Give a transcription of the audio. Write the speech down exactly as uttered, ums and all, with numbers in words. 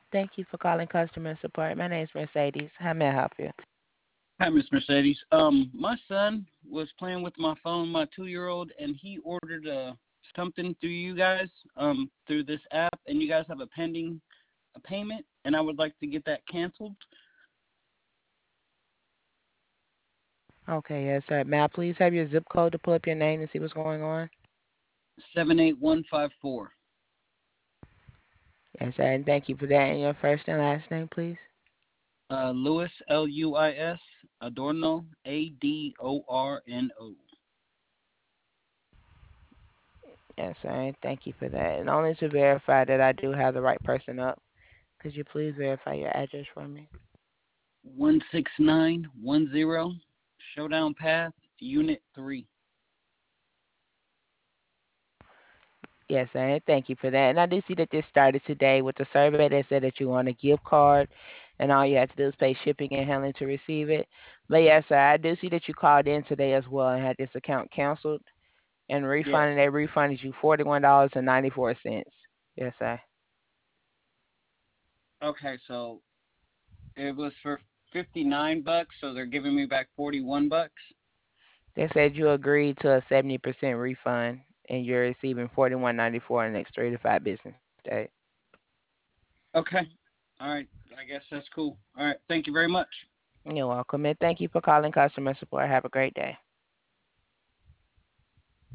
Thank you for calling customer support. My name is Mercedes. How may I help you? Hi, Miss Mercedes. Um, my son was playing with my phone, my two-year-old, and he ordered uh, something through you guys, um, through this app, and you guys have a pending a payment, and I would like to get that canceled. Okay, yes, sir. May I please have your zip code to pull up your name and see what's going on? Seven eight one five four. Yes, sir. And thank you for that. And your first and last name, please? Uh, Louis L U I S Adorno A D O R N O. Yes, sir. And thank you for that. And only to verify that I do have the right person up, could you please verify your address for me? One six nine one zero Showdown Path, Unit Three. Yes, sir. And thank you for that. And I do see that this started today with the survey that said that you want a gift card, and all you have to do is pay shipping and handling to receive it. But yes, sir, I do see that you called in today as well and had this account canceled and Yes. refunded. They refunded you forty-one dollars and ninety-four cents. Yes, sir. Okay, so it was for fifty-nine bucks, so they're giving me back forty-one bucks. They said you agreed to a seventy percent refund, and you're receiving forty-one ninety-four in the next three to five business days. Okay. All right. I guess that's cool. All right. Thank you very much. You're welcome, and thank you for calling customer support. Have a great day.